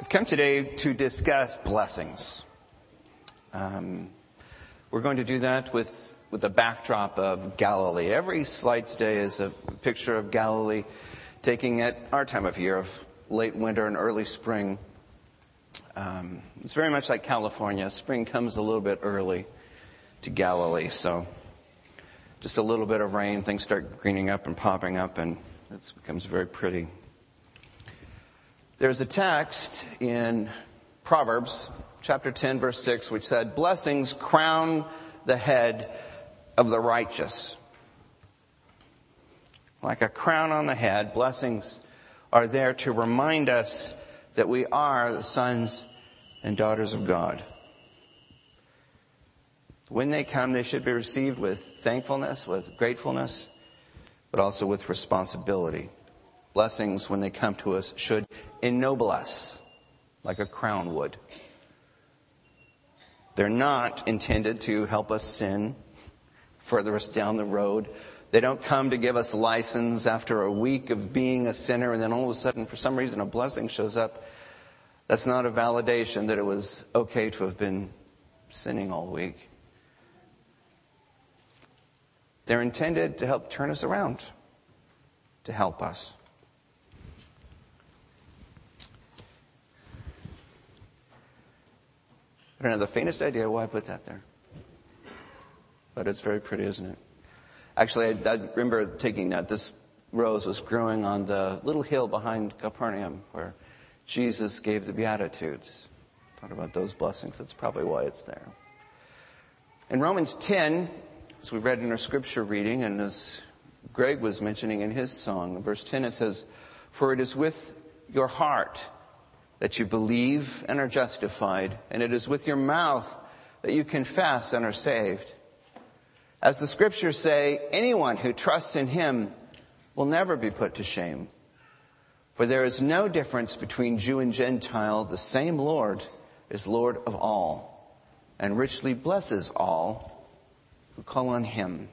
I've come today to discuss blessings. We're going to do that with the backdrop of Galilee. Every slide today is a picture of Galilee, taking at our time of year of late winter and early spring. It's very much like California. Spring comes a little bit early to Galilee, so just a little bit of rain, things start greening up and popping up, and it becomes very pretty. There's a text in Proverbs chapter 10, verse 6, which said, "Blessings crown the head of the righteous." Like a crown on the head, blessings are there to remind us that we are the sons and daughters of God. When they come, they should be received with thankfulness, with gratefulness, but also with responsibility. Blessings, when they come to us, should ennoble us like a crown would. They're not intended to help us sin, further us down the road. They don't come to give us license after a week of being a sinner, and then all of a sudden, for some reason, a blessing shows up. That's not a validation that it was okay to have been sinning all week. They're intended to help turn us around, to help us. I don't have the faintest idea why I put that there. But it's very pretty, isn't it? Actually, I remember thinking that this rose was growing on the little hill behind Capernaum where Jesus gave the Beatitudes. Thought about those blessings. That's probably why it's there. In Romans 10, as we read in our scripture reading, and as Greg was mentioning in his song, in verse 10 it says, "For it is with your heart that you believe and are justified, and it is with your mouth that you confess and are saved. As the scriptures say, anyone who trusts in him will never be put to shame. For there is no difference between Jew and Gentile. The same Lord is Lord of all, and richly blesses all who call on him."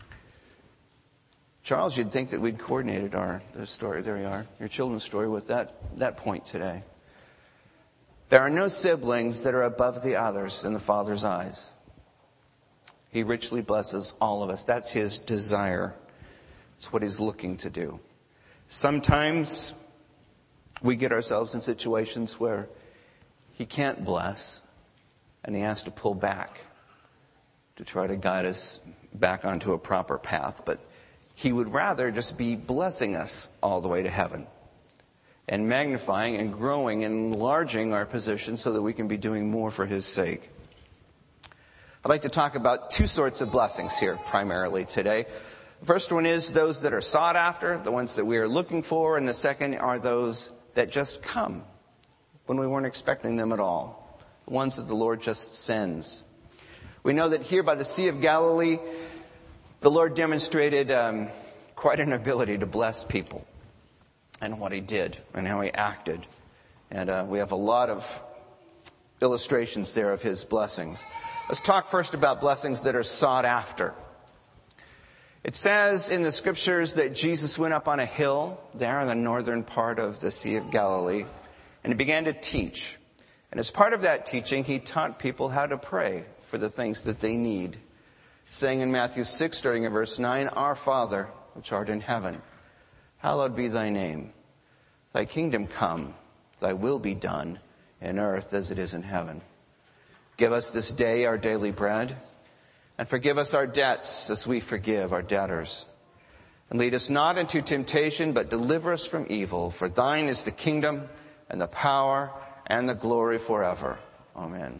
Charles, you'd think that we'd coordinated the story. There you are, your children's story with that point today. There are no siblings that are above the others in the Father's eyes. He richly blesses all of us. That's his desire. It's what he's looking to do. Sometimes we get ourselves in situations where he can't bless, and he has to pull back to try to guide us back onto a proper path. But he would rather just be blessing us all the way to heaven and magnifying and growing and enlarging our position so that we can be doing more for his sake. I'd like to talk about two sorts of blessings here primarily today. The first one is those that are sought after, the ones that we are looking for, and the second are those that just come when we weren't expecting them at all, the ones that the Lord just sends. We know that here by the Sea of Galilee, the Lord demonstrated quite an ability to bless people, and what he did and how he acted. And we have a lot of illustrations there of his blessings. Let's talk first about blessings that are sought after. It says in the scriptures that Jesus went up on a hill there in the northern part of the Sea of Galilee, and he began to teach. And as part of that teaching, he taught people how to pray for the things that they need, saying in Matthew 6, starting in verse 9, "Our Father, which art in heaven, hallowed be thy name. Thy kingdom come, thy will be done, in earth as it is in heaven. Give us this day our daily bread, and forgive us our debts as we forgive our debtors. And lead us not into temptation, but deliver us from evil. For thine is the kingdom, and the power, and the glory forever. Amen."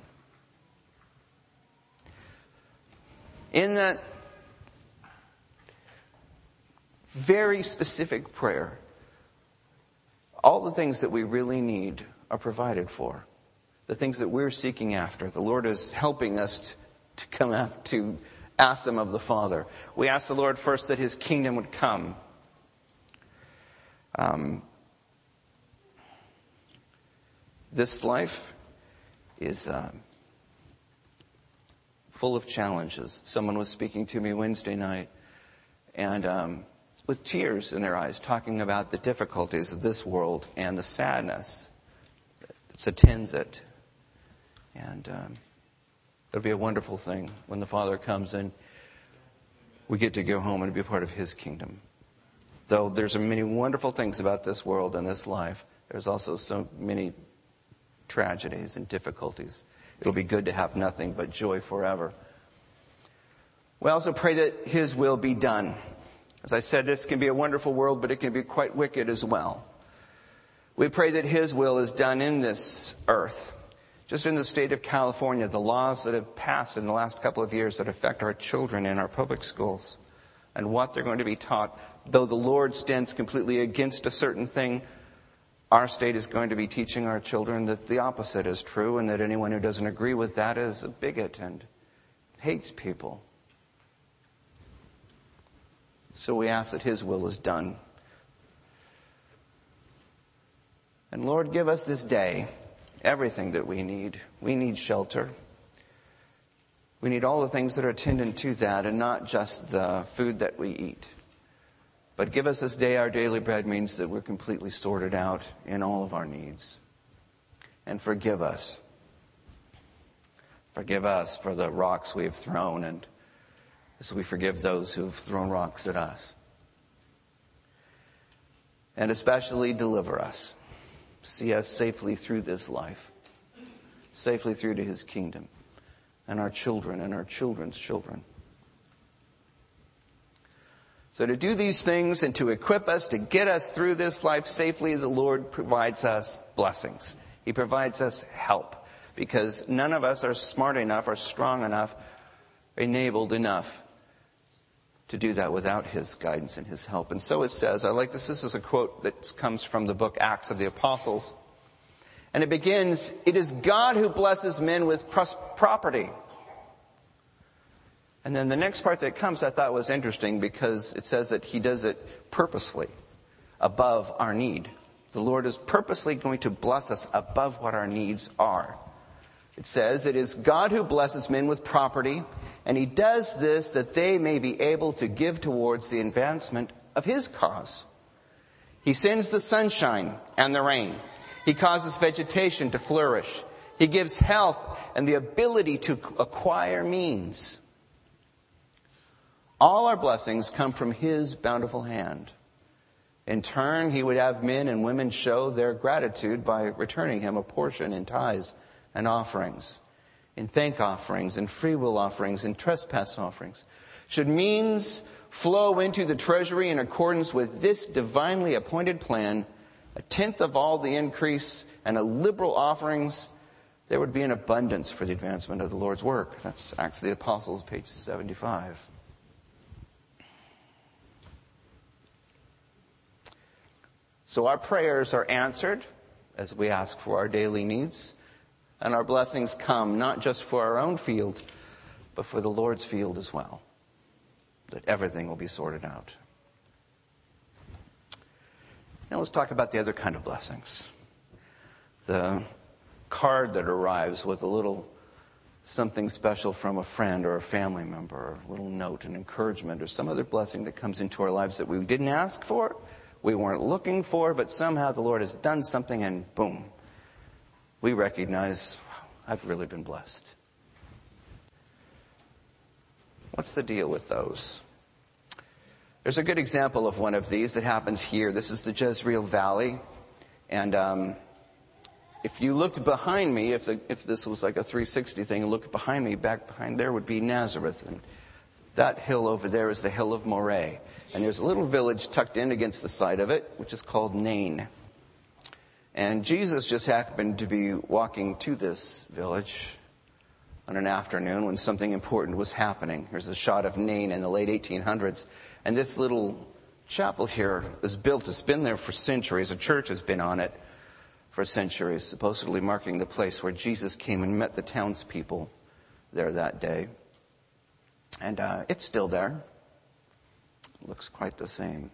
In that very specific prayer, all the things that we really need are provided for. The things that we're seeking after. The Lord is helping us to come out to ask them of the Father. We ask the Lord first that his kingdom would come. This life is full of challenges. Someone was speaking to me Wednesday night, and with tears in their eyes, talking about the difficulties of this world and the sadness attends it. And it'll be a wonderful thing when the Father comes and we get to go home and be a part of His kingdom. Though there's many wonderful things about this world and this life, there's also so many tragedies and difficulties. It'll be good to have nothing but joy forever. We also pray that His will be done. As I said, this can be a wonderful world, but it can be quite wicked as well. We pray that His will is done in this earth. Just in the state of California, the laws that have passed in the last couple of years that affect our children in our public schools and what they're going to be taught. Though the Lord stands completely against a certain thing, our state is going to be teaching our children that the opposite is true and that anyone who doesn't agree with that is a bigot and hates people. So we ask that His will is done. And Lord, give us this day everything that we need. We need shelter. We need all the things that are attendant to that and not just the food that we eat. But give us this day our daily bread means that we're completely sorted out in all of our needs. And forgive us. Forgive us for the rocks we have thrown, and as we forgive those who have thrown rocks at us. And especially deliver us. See us safely through this life. Safely through to His kingdom. And our children and our children's children. So to do these things and to equip us, to get us through this life safely, the Lord provides us blessings. He provides us help. Because none of us are smart enough or strong enough, enabled enough to do that without His guidance and His help. And so it says, I like this. This is a quote that comes from the book Acts of the Apostles. And it begins, "It is God who blesses men with property." And then the next part that comes I thought was interesting because it says that He does it purposely, above our need. The Lord is purposely going to bless us above what our needs are. It says, "It is God who blesses men with property, and He does this that they may be able to give towards the advancement of His cause. He sends the sunshine and the rain. He causes vegetation to flourish. He gives health and the ability to acquire means. All our blessings come from His bountiful hand. In turn, He would have men and women show their gratitude by returning Him a portion in tithes and offerings, in thank offerings, in free will offerings, in trespass offerings. Should means flow into the treasury in accordance with this divinely appointed plan, 1/10 of all the increase and a liberal offerings, there would be an abundance for the advancement of the Lord's work." That's Acts of the Apostles, page 75. So our prayers are answered as we ask for our daily needs. And our blessings come not just for our own field, but for the Lord's field as well. That everything will be sorted out. Now let's talk about the other kind of blessings. The card that arrives with a little something special from a friend or a family member, or a little note, an encouragement, or some other blessing that comes into our lives that we didn't ask for, we weren't looking for, but somehow the Lord has done something and boom, we recognize, I've really been blessed. What's the deal with those? There's a good example of one of these that happens here. This is the Jezreel Valley. And if you looked behind me, if this was like a 360 thing, and looked behind me, back behind there would be Nazareth. And that hill over there is the hill of Moreh. And there's a little village tucked in against the side of it, which is called Nain. And Jesus just happened to be walking to this village on an afternoon when something important was happening. Here's a shot of Nain in the late 1800s. And this little chapel here was built. It's been there for centuries. A church has been on it for centuries, supposedly marking the place where Jesus came and met the townspeople there that day. And it's still there. It looks quite the same.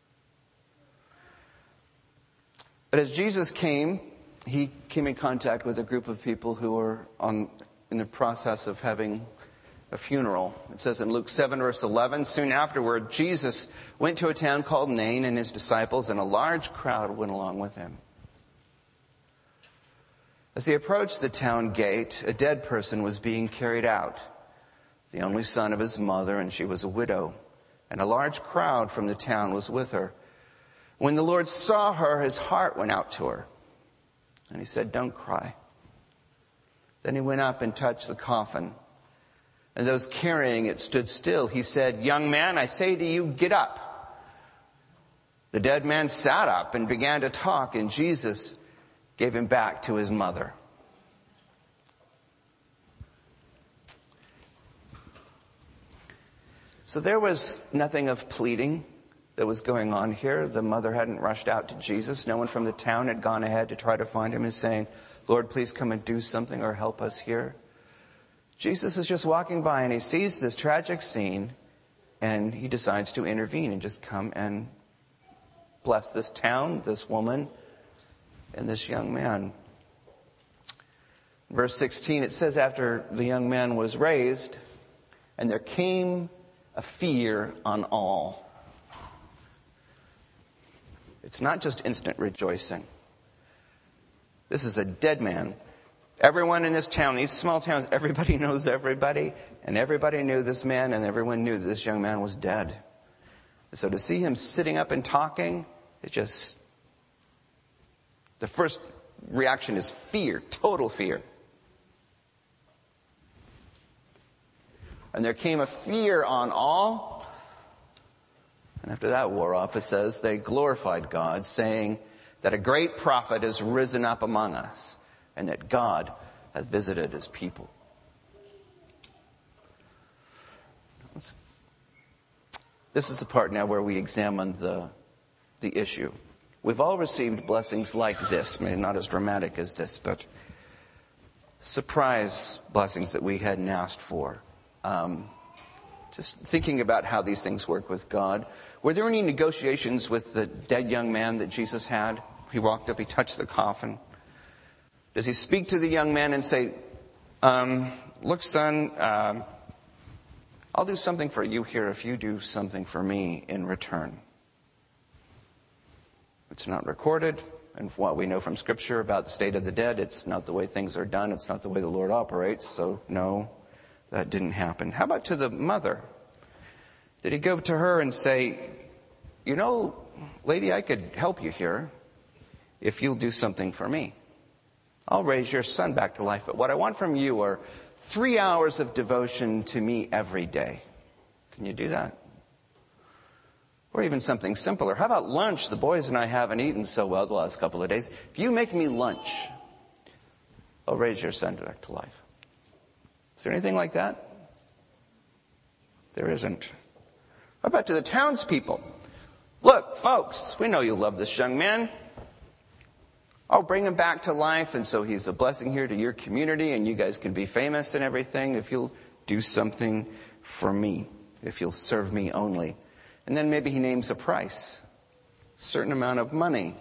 But as Jesus came, He came in contact with a group of people who were in the process of having a funeral. It says in Luke 7, verse 11, "Soon afterward, Jesus went to a town called Nain, and His disciples, and a large crowd went along with Him." As he approached the town gate, a dead person was being carried out, the only son of his mother, and she was a widow, and a large crowd from the town was with her. When the Lord saw her, his heart went out to her, and he said, "Don't cry." Then he went up and touched the coffin, and those carrying it stood still. He said, "Young man, I say to you, get up." The dead man sat up and began to talk, and Jesus gave him back to his mother. So there was nothing of pleading that was going on here. The mother hadn't rushed out to Jesus. No one from the town had gone ahead to try to find him and saying, "Lord, please come and do something or help us here." Jesus is just walking by and he sees this tragic scene and he decides to intervene and just come and bless this town, this woman, and this young man. Verse 16, it says, after the young man was raised, and there came a fear on all. It's not just instant rejoicing. This is a dead man. Everyone in this town, these small towns, everybody knows everybody, and everybody knew this man, and everyone knew that this young man was dead. So to see him sitting up and talking, it just, the first reaction is fear, total fear. And there came a fear on all. And after that wore off, it says, they glorified God, saying that a great prophet has risen up among us, and that God has visited his people. This is the part now where we examine the issue. We've all received blessings like this, maybe not as dramatic as this, but surprise blessings that we hadn't asked for. Just thinking about how these things work with God. Were there any negotiations with the dead young man that Jesus had? He walked up, he touched the coffin. Does he speak to the young man and say, look, son, I'll do something for you here if you do something for me in return? It's not recorded, and from what we know from Scripture about the state of the dead, it's not the way things are done. It's not the way the Lord operates, so no, that didn't happen. How about to the mother? Did he go to her and say, you know, lady, I could help you here if you'll do something for me. I'll raise your son back to life, but what I want from you are 3 hours of devotion to me every day. Can you do that? Or even something simpler. How about lunch? The boys and I haven't eaten so well the last couple of days. If you make me lunch, I'll raise your son back to life. Is there anything like that? There isn't. How about to the townspeople? Look, folks, we know you love this young man. I'll bring him back to life, and so he's a blessing here to your community, and you guys can be famous and everything if you'll do something for me, if you'll serve me only. And then maybe he names a price, a certain amount of money.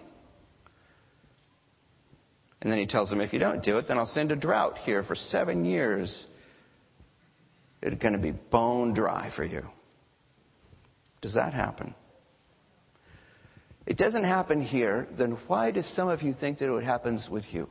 And then he tells them, if you don't do it, then I'll send a drought here for 7 years. It's going to be bone dry for you. Does that happen? It doesn't happen here. Then why do some of you think that it happens with you?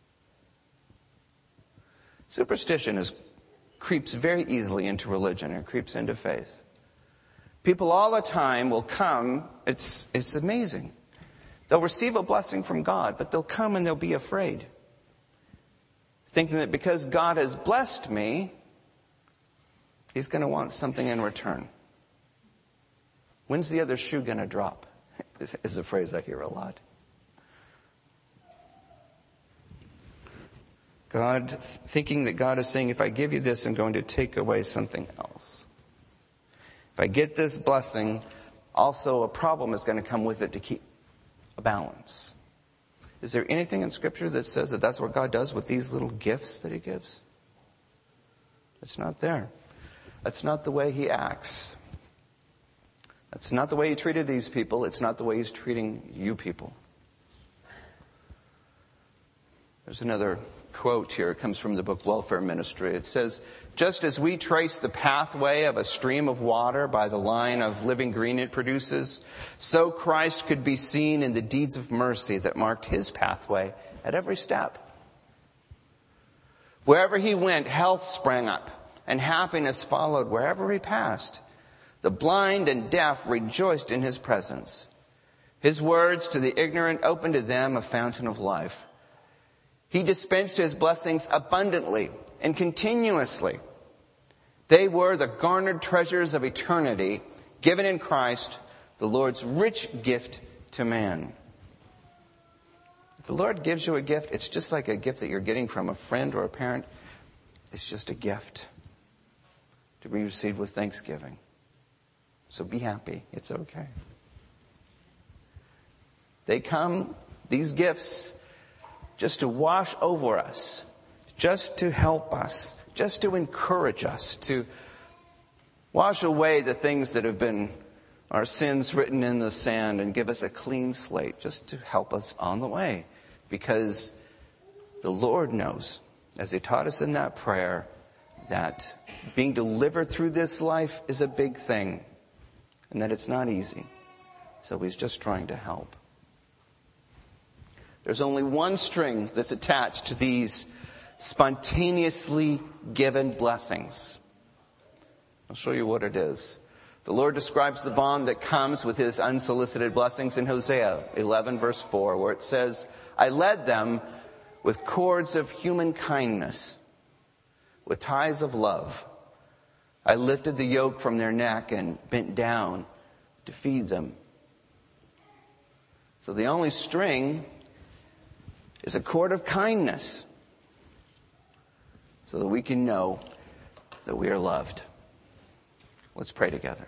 Superstition creeps very easily into religion. It creeps into faith. People all the time will come. It's amazing. They'll receive a blessing from God, but they'll come and they'll be afraid, thinking that because God has blessed me, he's going to want something in return. When's the other shoe going to drop? Is a phrase I hear a lot. God, thinking that God is saying, if I give you this, I'm going to take away something else. If I get this blessing, also a problem is going to come with it to keep a balance. Is there anything in Scripture that says that that's what God does with these little gifts that he gives? It's not there. That's not the way he acts. That's not the way he treated these people. It's not the way he's treating you people. There's another quote here. It comes from the book Welfare Ministry. It says, just as we trace the pathway of a stream of water by the line of living green it produces, so Christ could be seen in the deeds of mercy that marked his pathway at every step. Wherever he went, health sprang up, and happiness followed wherever he passed. The blind and deaf rejoiced in his presence. His words to the ignorant opened to them a fountain of life. He dispensed his blessings abundantly and continuously. They were the garnered treasures of eternity, given in Christ, the Lord's rich gift to man. If the Lord gives you a gift, it's just like a gift that you're getting from a friend or a parent. It's just a gift to be received with thanksgiving. So be happy. It's okay. They come, these gifts, just to wash over us, just to help us, just to encourage us, to wash away the things that have been our sins written in the sand and give us a clean slate, just to help us on the way. Because the Lord knows, as he taught us in that prayer, that being delivered through this life is a big thing and that it's not easy. So he's just trying to help. There's only one string that's attached to these spontaneously given blessings. I'll show you what it is. The Lord describes the bond that comes with his unsolicited blessings in Hosea 11 verse 4, where it says, I led them with cords of human kindness, with ties of love. I lifted the yoke from their neck and bent down to feed them. So the only string is a cord of kindness, so that we can know that we are loved. Let's pray together.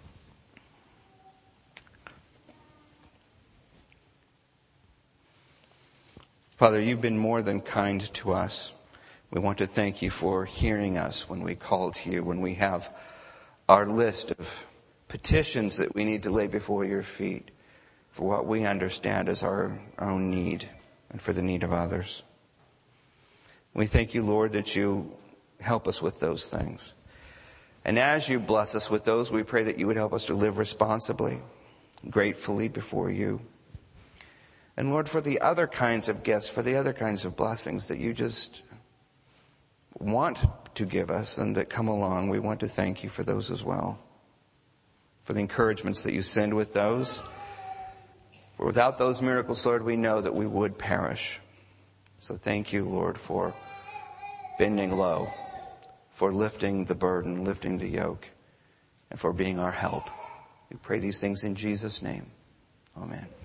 Father, you've been more than kind to us. We want to thank you for hearing us when we call to you, when we have our list of petitions that we need to lay before your feet for what we understand as our own need and for the need of others. We thank you, Lord, that you help us with those things. And as you bless us with those, we pray that you would help us to live responsibly, gratefully before you. And Lord, for the other kinds of gifts, for the other kinds of blessings that you just want to give us and that come along, we want to thank you for those as well. For the encouragements that you send with those. For without those miracles, Lord, we know that we would perish. So thank you, Lord, for bending low, for lifting the burden, lifting the yoke, and for being our help. We pray these things in Jesus' name. Amen.